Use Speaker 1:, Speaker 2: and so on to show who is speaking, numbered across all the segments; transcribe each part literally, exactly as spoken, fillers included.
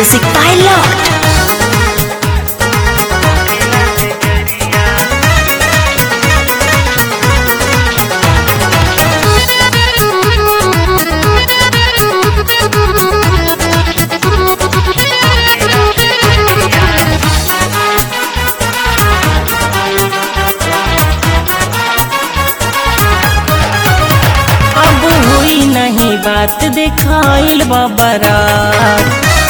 Speaker 1: Music by Locked.
Speaker 2: नहीं बात दिखाइल बाबरात,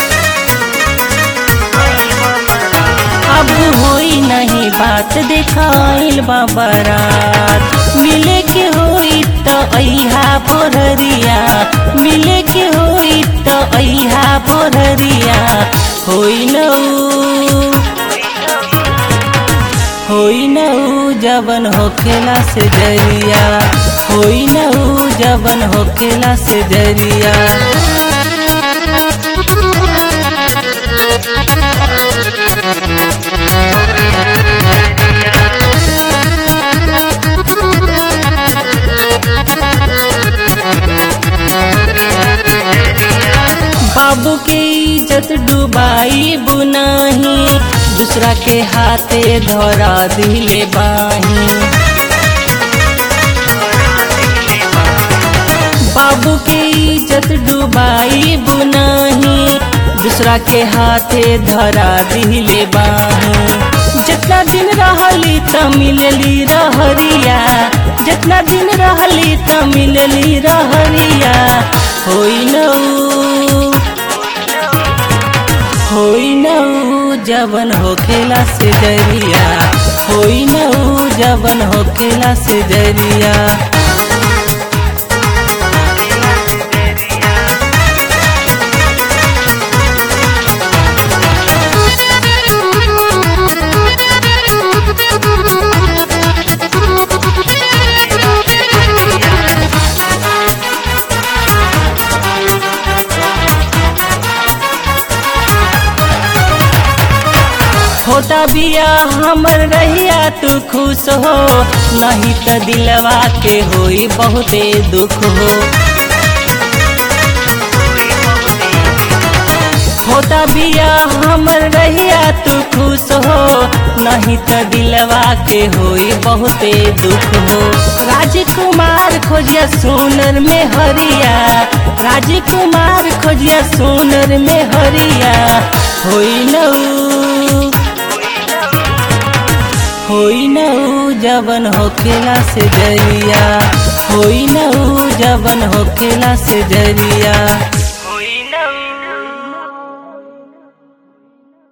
Speaker 2: अब होई नहीं बात दिखाइल बाबरात। मिले के होई तो अइहा पोररिया, मिले के होई तो अइहा पोररिया। होई नऊ होई नऊ जवन होखेला से जरिया, होई नऊ जवन होखेला से जरिया। बाबू के इज्जत डुबाई बुनाही, दूसरा के हाथे धरा दिले बाही। बाबू के इज्जत डुबाई बुनाही, दूसरा के हाथे धरा दिले बाही। जितना दिन रहली त मिलली रहरिया, जितना दिन रहली त मिलली रहरिया। होई नऊ होई नऊ जवन होखेला से जरिया, होई नऊ जवन होखेला से जरिया। होता बिया हमर रहिया तू खुश हो, नहीं त दिलवा के होई बहुते दुख हो। होता बिया हमर रहिया तू खुश हो, नहीं त दिलवा के होई बहुते दुख हो। राजकुमार खोजिया सोनर में हरिया, राजकुमार खोजिया सोनर में हरिया। होई नऊ होई नऊ जवन होखेला से जरिया, होई नऊ जवन होखेला से जरिया।